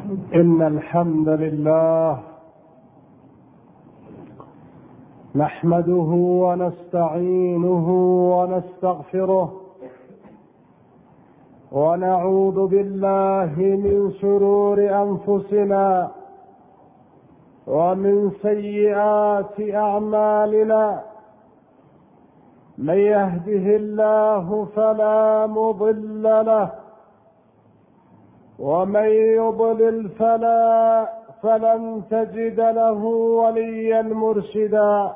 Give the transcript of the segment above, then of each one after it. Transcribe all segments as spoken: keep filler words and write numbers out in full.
إن الحمد لله نحمده ونستعينه ونستغفره ونعوذ بالله من شرور أنفسنا ومن سيئات أعمالنا. من يهده الله فلا مضل له ومن يضلل فلا فلن تجد له وليا مرشدا.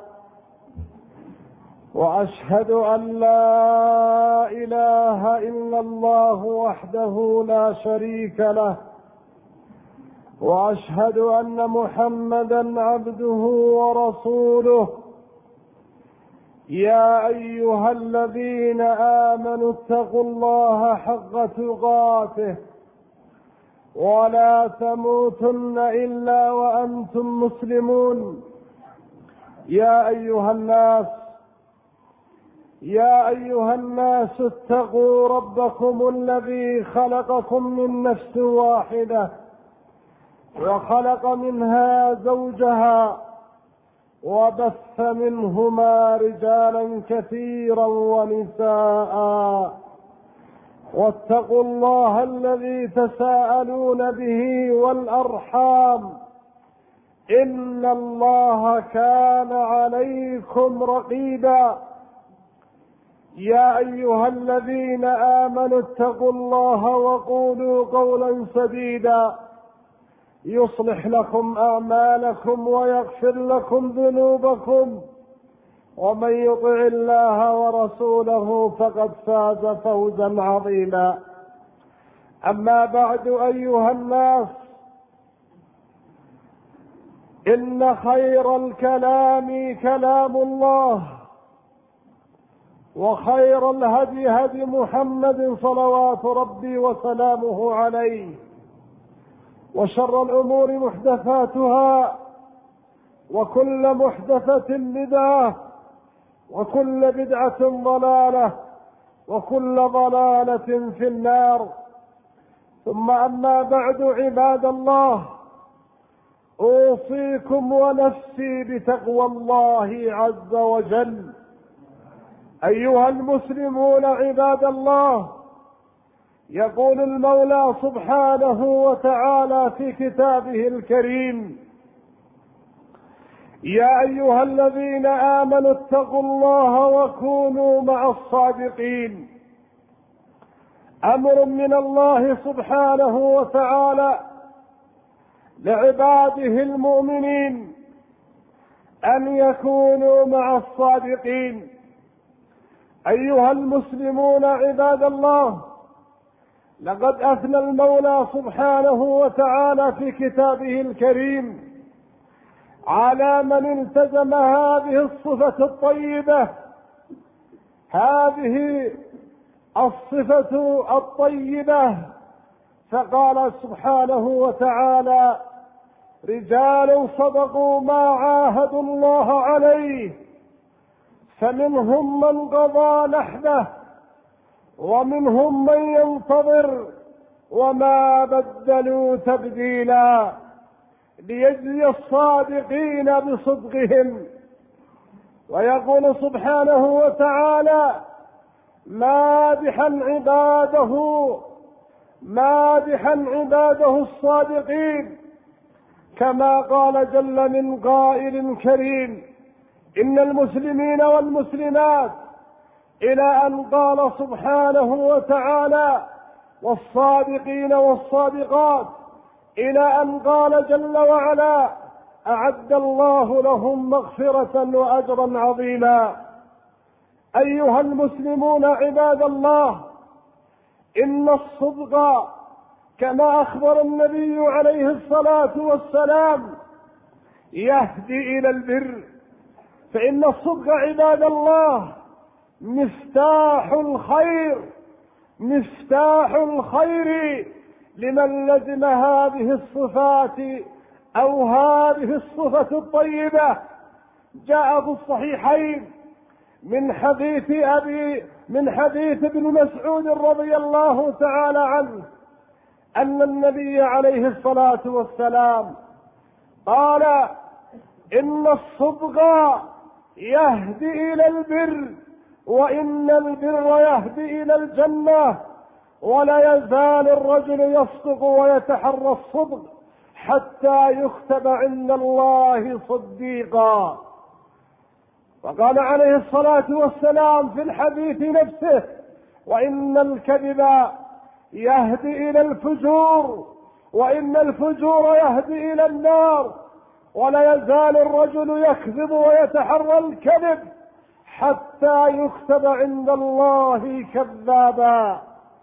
وأشهد أن لا إله إلا الله وحده لا شريك له، وأشهد أن محمدا عبده ورسوله. يا أيها الذين آمنوا اتقوا الله حق تقاته ولا تموتن إلا وأنتم مسلمون. يا أيها الناس يا أيها الناس اتقوا ربكم الذي خلقكم من نفس واحدة وخلق منها زوجها وبث منهما رجالا كثيرا ونساء. واتقوا الله الذي تساءلون به والأرحام إن الله كان عليكم رقيبا. يا أيها الذين آمنوا اتقوا الله وقولوا قولا سديدا يصلح لكم أعمالكم ويغفر لكم ذنوبكم، ومن يطع الله ورسوله فقد فاز فوزا عظيما. أما بعد أيها الناس، إن خير الكلام كلام الله، وخير الهدي هدي محمد صلوات ربي وسلامه عليه، وشر الأمور محدثاتها، وكل محدثة بدعة، وكل بدعة ضلالة، وكل ضلالة في النار. ثم أما بعد عباد الله، أوصيكم ونفسي بتقوى الله عز وجل. أيها المسلمون عباد الله، يقول المولى سبحانه وتعالى في كتابه الكريم: يا أيها الذين آمنوا اتقوا الله وكونوا مع الصادقين. أمر من الله سبحانه وتعالى لعباده المؤمنين أن يكونوا مع الصادقين. أيها المسلمون عباد الله، لقد أثنى المولى سبحانه وتعالى في كتابه الكريم على من التزم هذه الصفة الطيبة، هذه الصفة الطيبة، فقال سبحانه وتعالى: رجال صدقوا ما عاهدوا الله عليه فمنهم من قضى نحبه ومنهم من ينتظر وما بدلوا تبديلا، ليجزي الصادقين بصدقهم. ويقول سبحانه وتعالى مادحا عباده مادحا عباده الصادقين، كما قال جل من قائل كريم: إن المسلمين والمسلمات، إلى أن قال سبحانه وتعالى: والصادقين والصادقات، إلى أن قال جل وعلا: أعد الله لهم مغفرة وأجرا عظيما. أيها المسلمون عباد الله، إن الصدق كما أخبر النبي عليه الصلاة والسلام يهدي إلى البر، فإن الصدق عباد الله مفتاح الخير مفتاح الخير لمن لزم هذه الصفات أو هذه الصفة الطيبة. جاء في الصحيحين من حديث أبي من حديث ابن مسعود رضي الله تعالى عنه أن النبي عليه الصلاة والسلام قال إن الصدق يهدي إلى البر، وإن البر يهدي إلى الجنة، ولا يزال الرجل يصدق ويتحرى الصدق حتى يكتب عند الله صديقا. وقال عليه الصلاة والسلام في الحديث نفسه: وإن الكذب يهدي إلى الفجور، وإن الفجور يهدي إلى النار، ولا يزال الرجل يكذب ويتحرى الكذب حتى يكتب عند الله كذابا.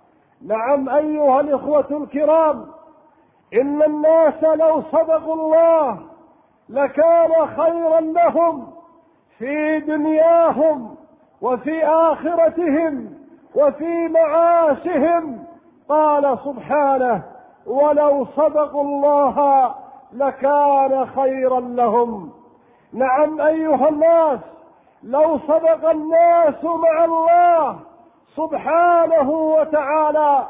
نعم أيها الإخوة الكرام، إن الناس لو صدقوا الله لكان خيرا لهم في دنياهم وفي آخرتهم وفي معاشهم. قال سبحانه: ولو صدقوا الله لكان خيرا لهم. نعم أيها الناس، لو صدق الناس مع الله سبحانه وتعالى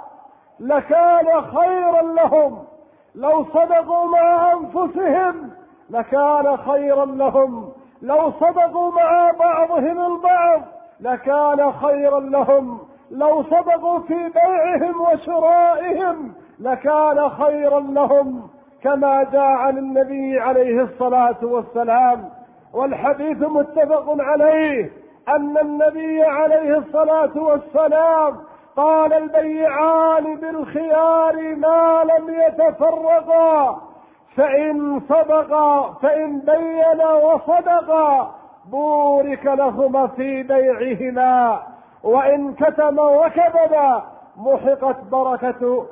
لكان خيرا لهم، لو صدقوا مع أنفسهم لكان خيرا لهم، لو صدقوا مع بعضهم البعض لكان خيرا لهم، لو صدقوا في بيعهم وشرائهم لكان خيرا لهم، كما جاء عن النبي عليه الصلاة والسلام. والحديث متفق عليه أن النبي عليه الصلاة والسلام قال: البيعان بالخيار ما لم يتفرقا، فإن صدقا فإن بينا وصدقا بورك لهما في بيعهما، وإن كتما وكذبا محقت بركة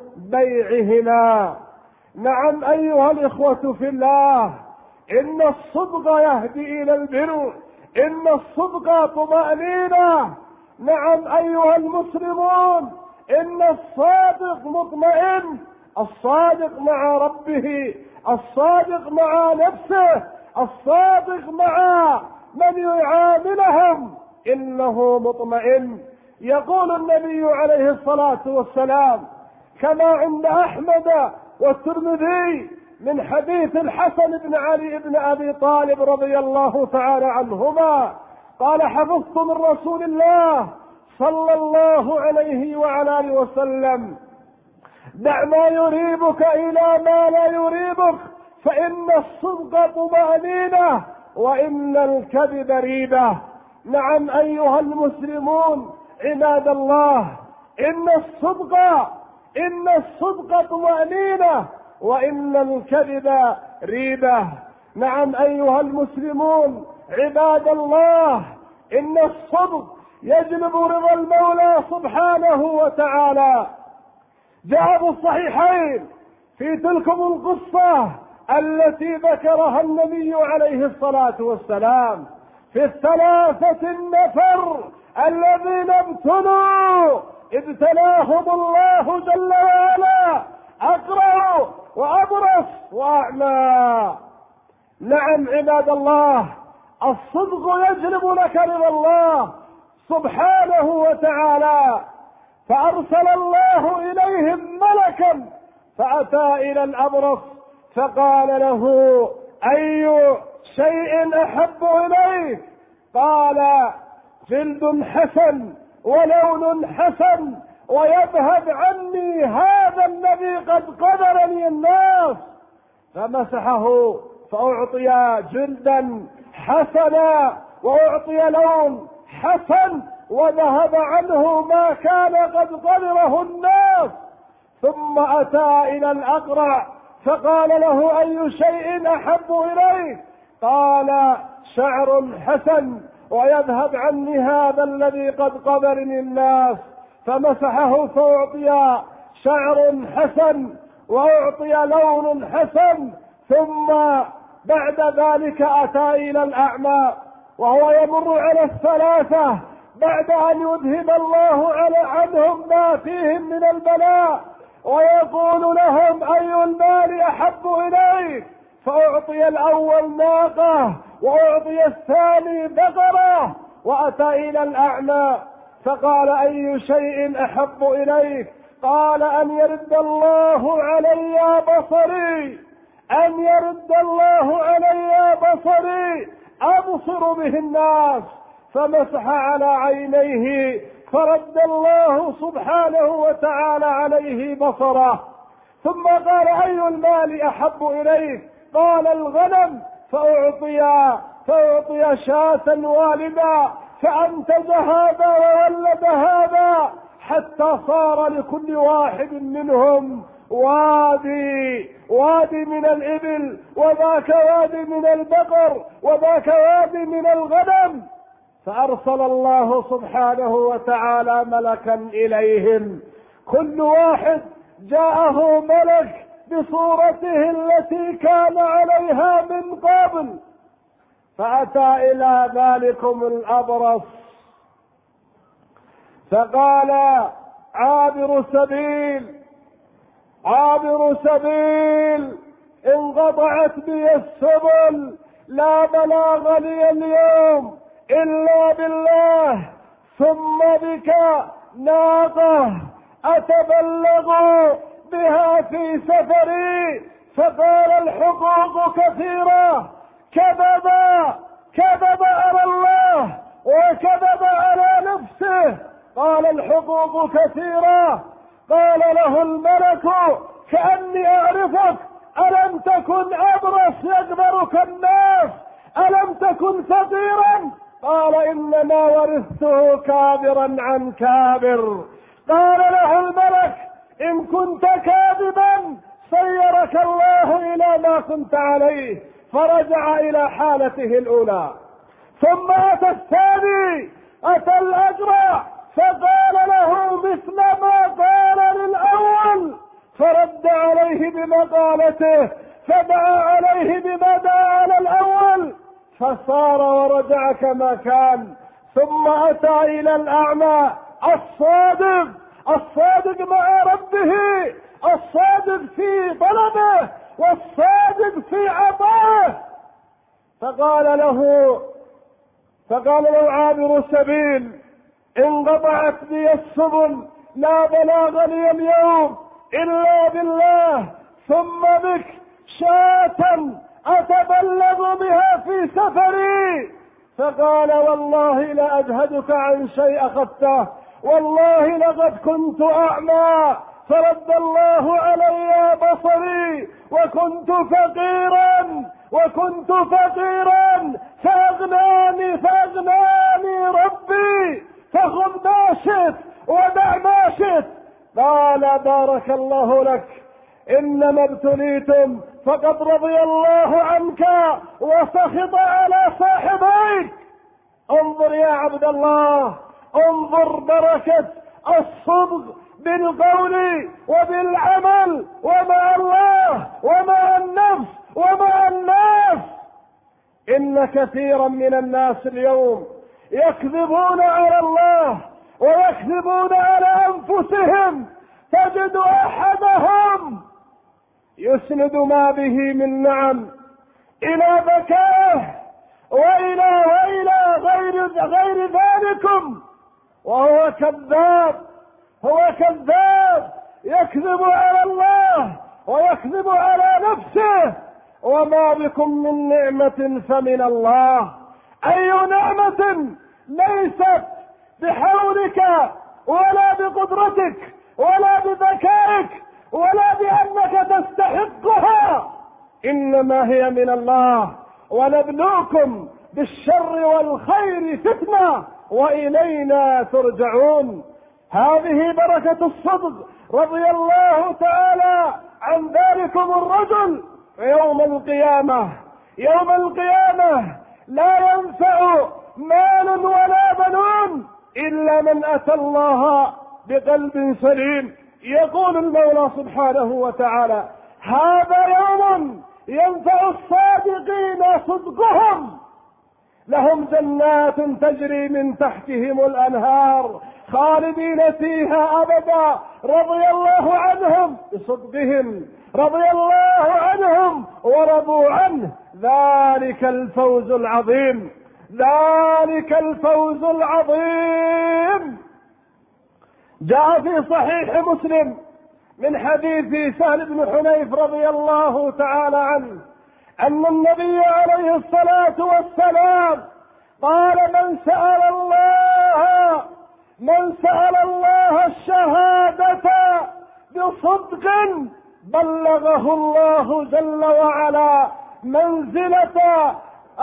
بيعهما. نعم أيها الإخوة في الله، إن الصدق يهدي إلى البر، إن الصدق طمأنينة. نعم أيها المسلمون، إن الصادق مطمئن، الصادق مع ربه، الصادق مع نفسه، الصادق مع من يعاملهم إنه مطمئن. يقول النبي عليه الصلاة والسلام كما عند أحمد والترمذي من حديث الحسن بن علي بن أبي طالب رضي الله تعالى عنهما قال: حفظت من رسول الله صلى الله عليه وعلى آله وسلم: دع ما يريبك إلى ما لا يريبك، فإن الصدق طمأنينة وإن الكذب ريبة. نعم أيها المسلمون عباد الله، إن الصدق إن الصدق طمأنينة وإن الكذب ريبة. نعم أيها المسلمون عباد الله، إن الصدق يجلب رضا المولى سبحانه وتعالى. جاء في الصحيحين في تلكم القصة التي ذكرها النبي عليه الصلاة والسلام في الثلاثة النفر الذين ابتلوا ابتلاهم الله جل وعلا: أقرع وأبرص وأعمى. نعم عباد الله، الصدق يجلب لك رضا الله سبحانه وتعالى. فأرسل الله إليهم ملكا فأتى إلى الأبرص فقال له: أي شيء أحب إليك؟ قال: جلد حسن ولون حسن ويذهب عني هذا الذي قد قدرني الناس. فمسحه فأعطي جلدا حسنا وأعطي لون حسن وذهب عنه ما كان قد قدره الناس. ثم أتى إلى الأقرع فقال له: أي شيء أحب إليك؟ قال: شعر حسن ويذهب عني هذا الذي قد قدرني الناس. فمسحه فأعطي شعر حسن وأعطي لون حسن. ثم بعد ذلك أتى إلى الأعمى وهو يمر على الثلاثة بعد أن يذهب الله على عنهم ما فيهم من البلاء، ويقول لهم: أي المال أحب إليك؟ فأعطي الأول ناقة وأعطي الثاني بقرة. وأتى إلى الأعمى فقال: أي شيء أحب إليك؟ قال أن يرد الله علي بصري، أن يرد الله علي بصري أبصر به الناس، فمسح على عينيه فرد الله سبحانه وتعالى عليه بصره. ثم قال أي المال أحب إليك؟ قال الغنم، فأعطي فأعطي شاة والدا، فأنتج هذا وولد هذا حتى صار لكل واحد منهم وادي وادي من الإبل، وذاك وادي من البقر، وذاك وادي من الغنم. فأرسل الله سبحانه وتعالى ملكا إليهم، كل واحد جاءه ملك بصورته التي كان عليها من قبل. فأتى إلى ذلكم الأبرص فقال عابر سبيل عابر سبيل انقطعت بي السبل، لا بلاغ لي اليوم إلا بالله، ثم بك ناقة أتبلغ بها في سفري. فقال الحقوق كثيرة، كذب كذب على الله وكذب على نفسه. قال الحقوق كثيرة. قال له الملك كأني أعرفك، ألم تكن أبرص يكبرك الناس؟ ألم تكن فقيرا؟ قال إنما ورثته كابرا عن كابر. قال له الملك إن كنت كاذبا سيرك الله إلى ما كنت عليه. فرجع إلى حالته الأولى. ثم أتى الثاني، أتى الأجرع، فقال له مثل ما قال للأول، فرد عليه بمقالته، فدعا عليه بما دعا على الأول، فصار ورجع كما كان. ثم أتى إلى الأعمى الصادق، الصادق مع ربه، الصادق في طلبه والصادق في عطائه. فقال له فقال له عابر السبيل انقطعت بي السبل، لا بلاغ لي اليوم إلا بالله، ثم بك شاة أتبلغ بها في سفري. فقال والله لا أجهدك عن شيء أخذته، والله لقد كنت أعمى فرد الله علي بصري، وكنت فقيرا وكنت فقيرا فأغناني فأغناني ربي، فخذ ما شئت ودع ما شئت. قال بارك الله لك، إنما ابتليتم فقد رضي الله عنك وسخط على صاحبيك. انظر يا عبد الله، انظر بركة الصدق بالقول وبالعمل ومع الله ومع النفس ومع الناس. إن كثيرا من الناس اليوم يكذبون على الله ويكذبون على أنفسهم. تجد أحدهم يسند ما به من نعم إلى ذكائه وإلى وإلى غير غير ذلكم، وهو كذاب، هو كذاب، يكذب على الله ويكذب على نفسه. وما بكم من نعمة فمن الله. أي نعمة ليست بحولك ولا بقدرتك ولا بذكائك ولا بأنك تستحقها، إنما هي من الله. ونبلوكم بالشر والخير فتنة وإلينا ترجعون. هذه بركة الصدق. رضي الله تعالى عن ذلكم الرجل. يوم القيامة يوم القيامة لا ينفع مال ولا بنون إلا من أتى الله بقلب سليم. يقول المولى سبحانه وتعالى هذا يوم ينفع الصادقين صدقهم، لهم جنات تجري من تحتهم الأنهار خالدين فيها أبدا، رضي الله عنهم بصدقهم، رضي الله عنهم ورضوا عنه. ذلك الفوز العظيم، ذلك الفوز العظيم. جاء في صحيح مسلم من حديث سهل بن حنيف رضي الله تعالى عنه أن النبي عليه الصلاة والسلام قال: من سأل الله من سأل الله الشهادة بصدق بلغه الله جل وعلا منزلة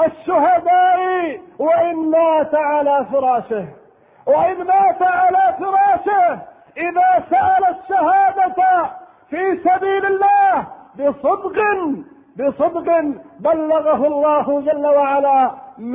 الشهداء وإن مات على فراشه. وإن مات على فراشه إذا سأل الشهادة في سبيل الله بصدق بصدق بلغه الله جل وعلا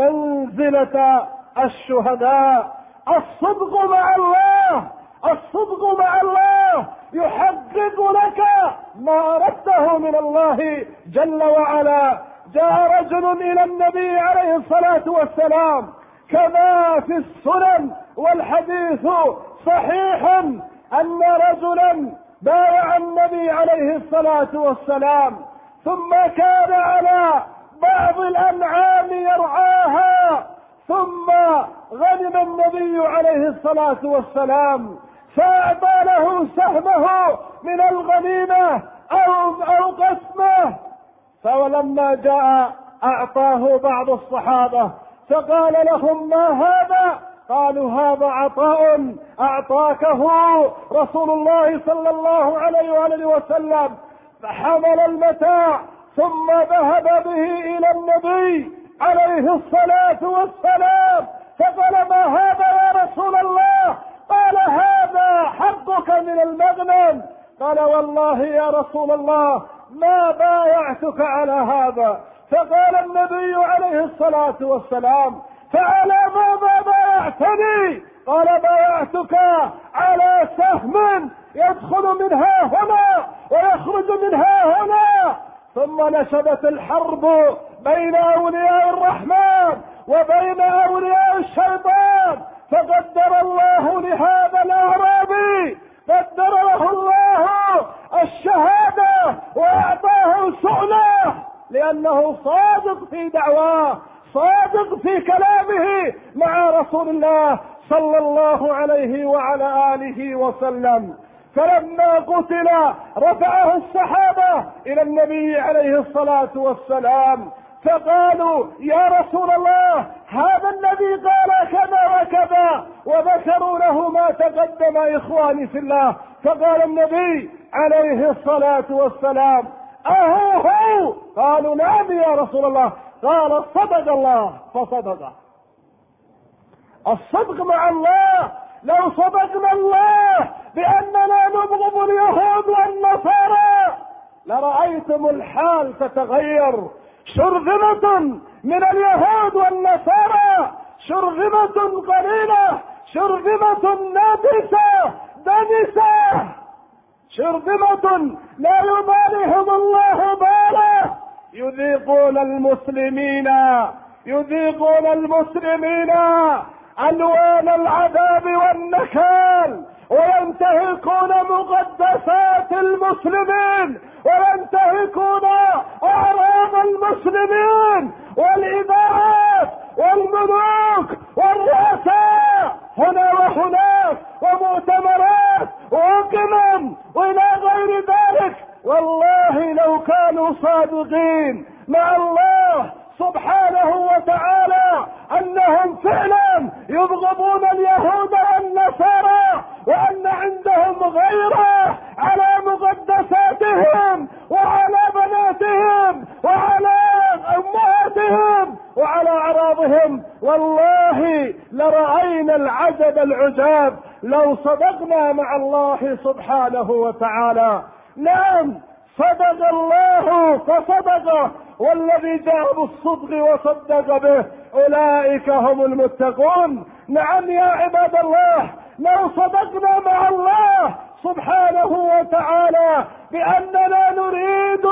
منزلة الشهداء. الصدق مع الله الصدق مع الله يحقق لك ما أردته من الله جل وعلا. جاء رجل إلى النبي عليه الصلاة والسلام كما في السنن والحديث صحيح أن رجلا بايع النبي عليه الصلاة والسلام ثم كان على بعض الأنعام يرعاها، ثم غنم النبي عليه الصلاة والسلام فأعطى له سهمه من الغنيمة أو, أو قسمه. فلما جاء أعطاه بعض الصحابة فقال لهم: ما هذا؟ قالوا: هذا عطاء أعطاكه رسول الله صلى الله عليه وآله وسلم. فحمل المتاع ثم ذهب به إلى النبي عليه الصلاة والسلام فقال: ما هذا يا رسول الله؟ قال: هذا حقك من المغنم. قال: والله يا رسول الله ما بايعتك على هذا. فقال النبي عليه الصلاة والسلام: فعلى ماذا بايعتني؟ قال: بايعتك على سهم يدخل منها هنا ويخرج منها هنا. ثم نشبت الحرب بين أولياء الرحمن وبين أولياء الشيطان، فقدر الله لهذا الأعرابي قدر له الله الشهادة وأعطاه سؤله، لأنه صادق في دعواه، صادق في كلامه مع رسول الله صلى الله عليه وعلى آله وسلم. فلما قتل رفعه الصحابة إلى النبي عليه الصلاة والسلام فقالوا: يا رسول الله هذا الذي قال كذا وكذا، وذكروا له ما تقدم إخواني في الله. فقال النبي عليه الصلاة والسلام: أهو هو؟ قالوا: نعم يا رسول الله. قال: صدق الله فصدق. الصدق مع الله. لو صدقنا الله بأننا نبغض اليهود والنصارى لرأيتم الحال تتغير. شرذمة من اليهود والنصارى شرذمة قليلة، شرذمة نابسة دنسة، شرذمة لا يباليهم الله باله. يذيقون المسلمين يذيقون المسلمين ألوان العذاب والنكال، وينتهكون مقدسات المسلمين، وينتهكون أعراض المسلمين والإذاعات والملوك والرؤساء هنا وهناك ومؤتمرات وقمم وإلى غير ذلك. والله لو كانوا صادقين مع الله سبحانه وتعالى أنهم فعلا يبغضون اليهود والنصارى، وأن عندهم غيرة على مقدساتهم وعلى بناتهم وعلى أمهاتهم وعلى أعراضهم، والله لرأينا العجب العجاب لو صدقنا مع الله سبحانه وتعالى. نعم صدق الله فصدقه، والذي جاء بالصدق وصدق به أولئك هم المتقون. نعم يا عباد الله، لو صدقنا مع الله سبحانه وتعالى بأننا نريد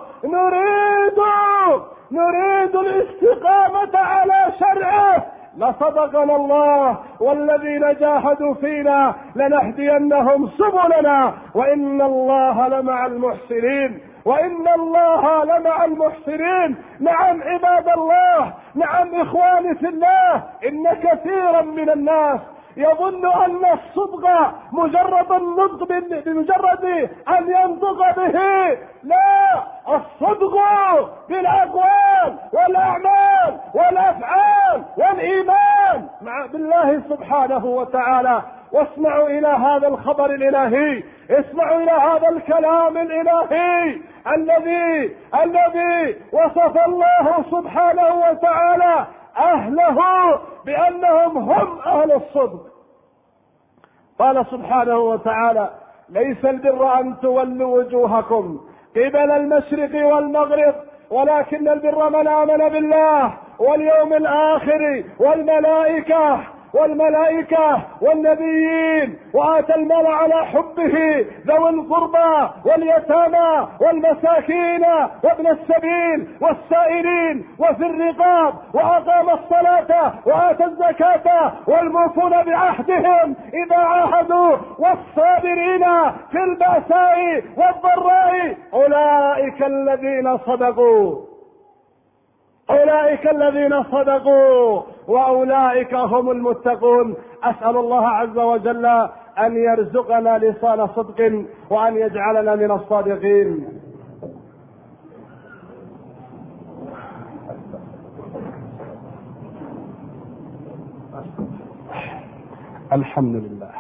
نريد نريد الاستقامة على شرعه لصدقنا الله، والذين جاهدوا فينا لنهدينهم سبلنا وإن الله لمع المحسنين وإن الله لمع المحسنين. نعم عباد الله، نعم إخواني في الله، إن كثيرا من الناس يظن أن الصدق مجرد النطق بمجرد أن ينطق به. لا، الصدق بالأقوال والأعمال والأفعال والإيمان مع بالله سبحانه وتعالى. واسمعوا إلى هذا الخبر الإلهي، اسمعوا إلى هذا الكلام الإلهي الذي الذي وصف الله سبحانه وتعالى أهله بأنهم هم أهل الصدق. قال سبحانه وتعالى: ليس البر أن تولوا وجوهكم قبل المشرق والمغرب ولكن البر من آمن بالله واليوم الآخر والملائكة والملائكة والنبيين وآتى المال على حبه ذوي القربى واليتامى والمساكين وابن السبيل والسائلين وفي الرقاب وأقام الصلاة وآتى الزكاة والموفون بعهدهم إذا عاهدوا والصابرين في البأساء والضراء أولئك الذين صدقوا أولئك الذين صدقوا وأولئك هم المتقون. أسأل الله عز وجل أن يرزقنا لسان صدق وأن يجعلنا من الصادقين. الحمد لله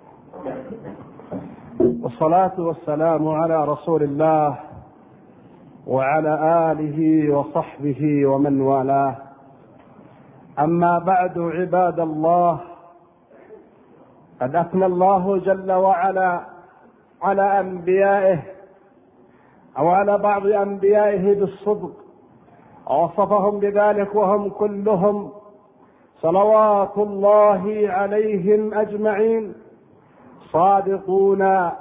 والصلاة والسلام على رسول الله وعلى آله وصحبه ومن والاه. أما بعد، عباد الله، قد أثنى الله جل وعلا على أنبيائه أو على بعض أنبيائه بالصدق ووصفهم بذلك وهم كلهم صلوات الله عليهم أجمعين صادقون،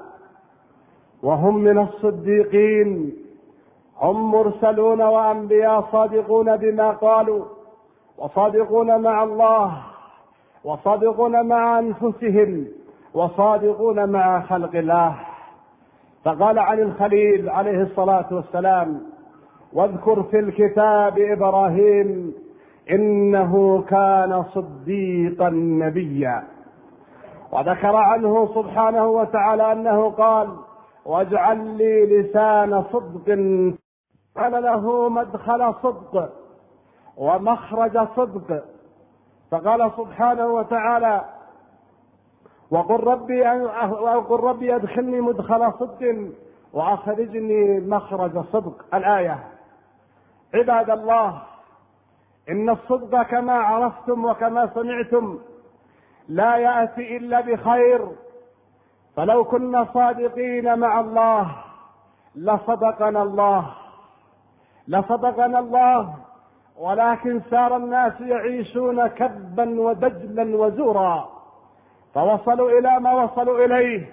وهم من الصديقين، هم مرسلون وأنبياء صادقون بما قالوا، وصادقون مع الله، وصادقون مع أنفسهم، وصادقون مع خلق الله. فقال عن الخليل عليه الصلاة والسلام: واذكر في الكتاب إبراهيم إنه كان صديقا نبيا. وذكر عنه سبحانه وتعالى أنه قال: واجعل لي لسان صدق، قال له مدخل صدق ومخرج صدق. فقال سبحانه وتعالى: وقل ربي وقل ربي ادخلني مدخل صدق واخرجني مخرج صدق. الآية. عباد الله، إن الصدق كما عرفتم وكما سمعتم لا يأتي إلا بخير، فلو كنا صادقين مع الله لصدقنا الله لصدقنا الله ولكن سار الناس يعيشون كذبا ودجلا وزورا، فوصلوا إلى ما وصلوا إليه.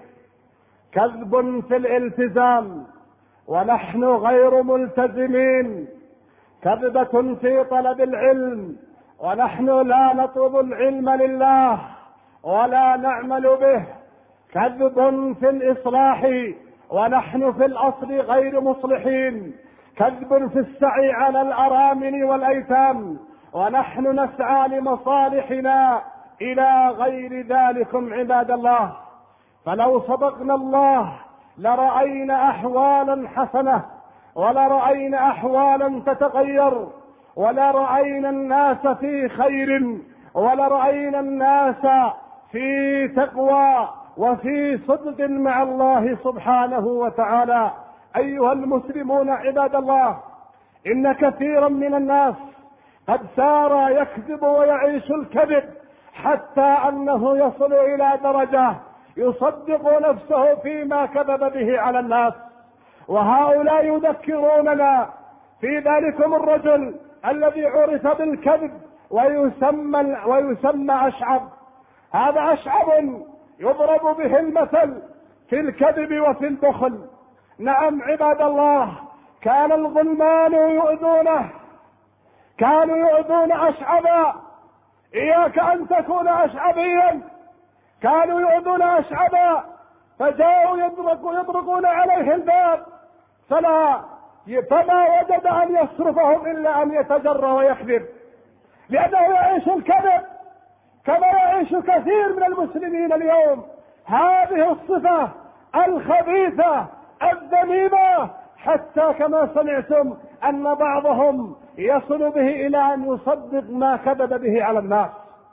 كذب في الالتزام ونحن غير ملتزمين، كذبة في طلب العلم ونحن لا نطلب العلم لله ولا نعمل به، كذب في الإصلاح ونحن في الأصل غير مصلحين، كذب في السعي على الأرامل والأيتام ونحن نسعى لمصالحنا إلى غير ذلكم. عباد الله، فلو صدقنا الله لرأينا أحوالا حسنة، ولرأينا أحوالا تتغير، ولرأينا الناس في خير، ولرأينا الناس في تقوى وفي صدق مع الله سبحانه وتعالى. أيها المسلمون عباد الله، إن كثيرا من الناس قد سار يكذب ويعيش الكذب حتى أنه يصل إلى درجة يصدق نفسه فيما كذب به على الناس. وهؤلاء يذكروننا في ذلكم الرجل الذي عرف بالكذب ويسمى ويسمى أشعب. هذا أشعب يضرب به المثل في الكذب وفي البخل. نعم عباد الله، كان الظلمان يؤذونه، كانوا يؤذون أشعبا. إياك أن تكون أشعبيا. كانوا يؤذون أشعبا فجاءوا يطرقون عليه الباب فلا فما وجد أن يصرفهم إلا أن يتجرى ويكذب، لأنه يعيش الكذب كما يعيش كثير من المسلمين اليوم هذه الصفة الخبيثة الذميمة، حتى كما سمعتم أن بعضهم يصل به إلى أن يصدق ما كذب به على الناس.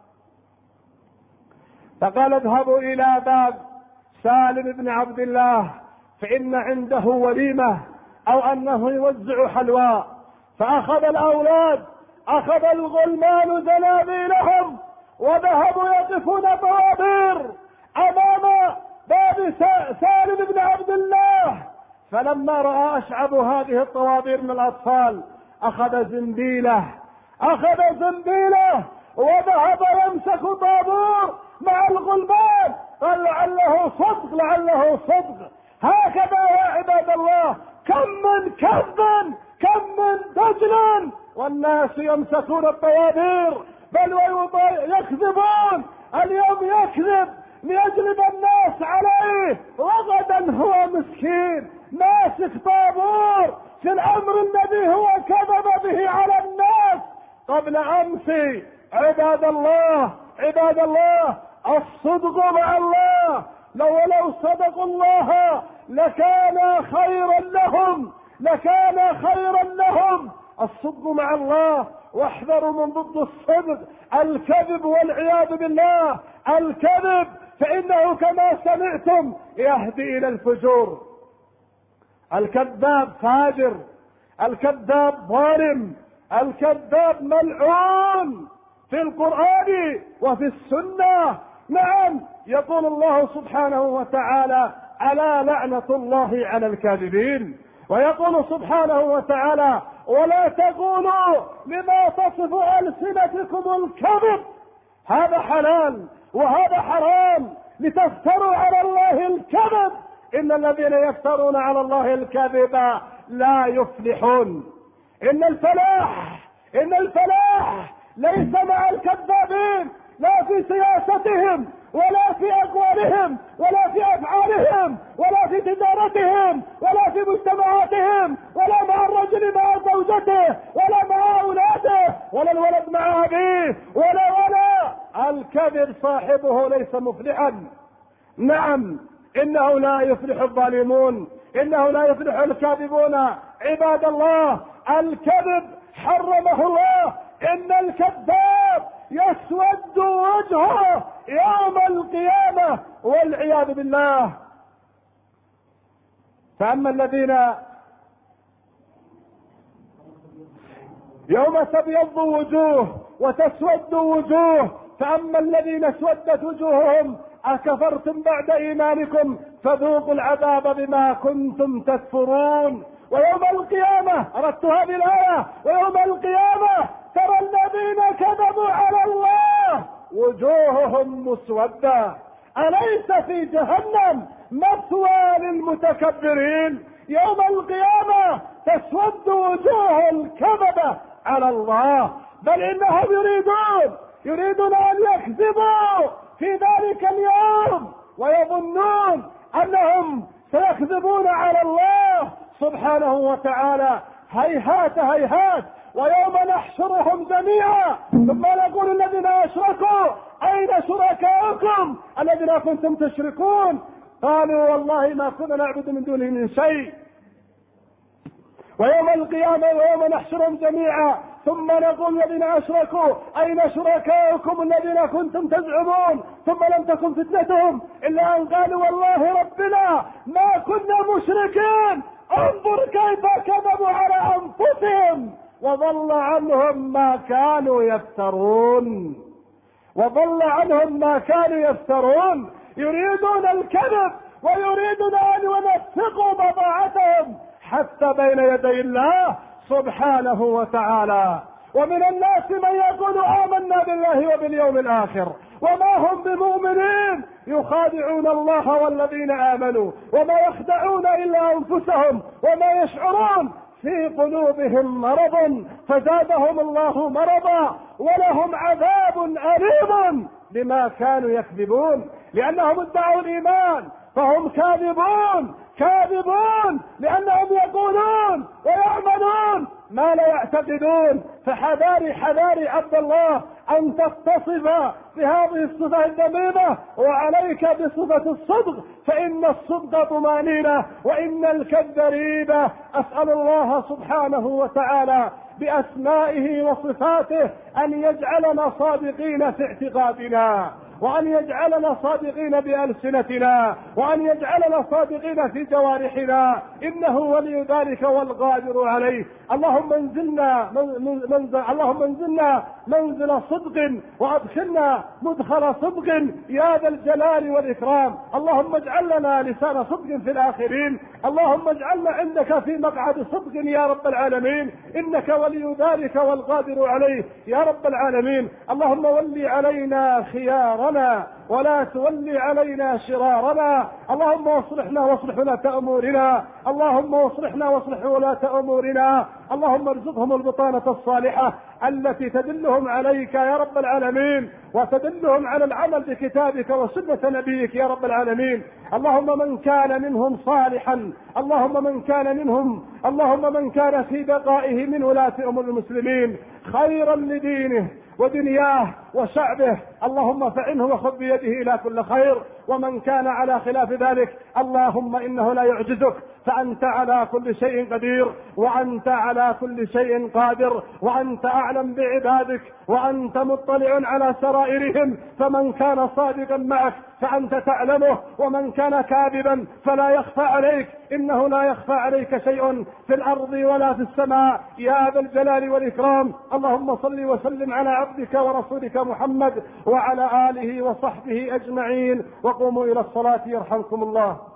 فقال اذهبوا إلى باب سالم بن عبد الله فإن عنده وليمة، أو أنه يوزع حلوى. فأخذ الأولاد، أخذ الغلمان زنابيلهم وذهبوا يقفون طوابير أمام باب سالم بن عبد الله. فلما رأى أشعب هذه الطوابير من الأطفال أخذ زنبيله أخذ زنبيله وذهب يمسك طابور مع الغلمان، قال لعله صدق لعله صدق. هكذا يا عباد الله، كم من كذب كم من دجل والناس يمسكون الطوابير، بل ويكذبون. اليوم يكذب ليجلب الناس عليه، وغدا هو مسكين ماسك طابور في الامر الذي هو كذب به على الناس قبل امس. عباد الله عباد الله الصدق مع الله، لو لو صدقوا الله لكان خيرا لهم لكان خيرا لهم. الصدق مع الله، واحذروا من ضد الصدق الكذب والعياذ بالله. الكذب فإنه كما سمعتم يهدي إلى الفجور. الكذاب فاجر، الكذاب ظالم، الكذاب ملعون في القرآن وفي السنة. نعم، يقول الله سبحانه وتعالى ألا لعنة الله على الكاذبين، ويقول سبحانه وتعالى ولا تقولوا لما تصف ألسنتكم الكذب، هذا حلال وهذا حرام لتفتروا على الله الكذب، إن الذين يفترون على الله الكذب لا يفلحون. إن الفلاح إن الفلاح ليس مع الكذابين، لا في سياستهم ولا في أقوالهم ولا في أفعالهم ولا في تجارتهم ولا في مجتمعاتهم، ولا مع الرجل مع زوجته ولا مع أولاده ولا الولد مع أبيه ولا ولا الكذب صاحبه ليس مفلحا. نعم، إنه لا يفلح الظالمون، إنه لا يفلح الكاذبون. عباد الله، الكذب حرمه الله. إن الكذاب يسود وجهه يوم القيامة والعياذ بالله. فأما الذين يوم تبيض وجوه وتسود وجوه، فأما الذين اسودت وجوههم أكفرتم بعد إيمانكم فذوقوا العذاب بما كنتم تكفرون. ويوم القيامة، أردت هذه الآية، ويوم القيامة ترى الذين كذبوا على الله وجوههم مسودة. أليس في جهنم مثوى للمتكبرين؟ يوم القيامة تسود وجوه الكذبة على الله، بل إنهم يريدون يريدون أن يكذبوا في ذلك اليوم ويظنون أنهم سيكذبون على الله سبحانه وتعالى. هيهات هيهات. ويوم نحشرهم جميعا ثم نقول الذين أشركوا أين شركاؤكم الذين كنتم تشركون؟ قالوا والله ما كنا نعبد من دونه من شيء. ويوم القيامة ويوم نحشرهم جميعا ثم نقول الذين أشركوا أين شركاؤكم الذين كنتم تزعمون؟ ثم لم تكن فتنتهم إلا أن قالوا والله ربنا ما كنا مشركين. انظر كيف كذبوا على أنفسهم وضل عنهم ما كانوا يفترون وضل عنهم ما كانوا يفترون. يريدون الكذب ويريدون أن ينفقوا بضاعتهم حتى بين يدي الله سبحانه وتعالى. ومن الناس من يقول آمنا بالله وباليوم الآخر وما هم بمؤمنين، يخادعون الله والذين آمنوا وما يخدعون إلا أنفسهم وما يشعرون، في قلوبهم مرض فزادهم الله مرضا ولهم عذاب أليم بما كانوا يكذبون. لأنهم ادعوا الإيمان فهم كاذبون كاذبون لأنهم يقولون ويعملون ما لا يعتقدون. فحذاري حذاري عبد الله أن تتصف بهذه الصفة الذميمة، وعليك بصفة الصدق، فإن الصدق طمأنينة وإن الكذب ريبة. أسأل الله سبحانه وتعالى بأسمائه وصفاته أن يجعلنا صادقين في اعتقادنا، وأن يجعلنا صادقين بألسنتنا، وأن يجعلنا صادقين في جوارحنا، إنه ولي ذلك والقادر عليه. اللهم انزلنا منزل اللهم انزلنا منزل صدق، وأدخلنا مدخل صدق يا ذا الجلال والإكرام. اللهم اجعل لنا لسان صدق في الآخرين، اللهم اجعلنا عندك في مقعد صدق يا رب العالمين، إنك ولي ذلك والقادر عليه يا رب العالمين. اللهم ولي علينا خيارنا ولا تولي علينا شرارنا. اللهم واصلحنا واصلح ولاة أمورنا، اللهم واصلحنا واصلح ولاة أمورنا. اللهم ارزقهم البطانة الصالحة التي تدلهم عليك يا رب العالمين، وتدلهم على العمل بكتابك وسنة نبيك يا رب العالمين. اللهم من كان منهم صالحا، اللهم من كان منهم اللهم من كان في بقائه من ولاة أمور المسلمين خيرا لدينه ودنياه وشعبه، اللهم فعنه وخذ بيده إلى كل خير. ومن كان على خلاف ذلك اللهم إنه لا يعجزك، فأنت على كل شيء قدير، وأنت على كل شيء قادر، وأنت أعلم بعبادك، وأنت مطلع على سرائرهم. فمن كان صادقا معك فأنت تعلمه، ومن كان كاذبا فلا يخفى عليك، إنه لا يخفى عليك شيء في الأرض ولا في السماء يا ذا الجلال والإكرام. اللهم صل وسلم على عبدك ورسولك محمد وعلى آله وصحبه أجمعين، وقوموا إلى الصلاة يرحمكم الله.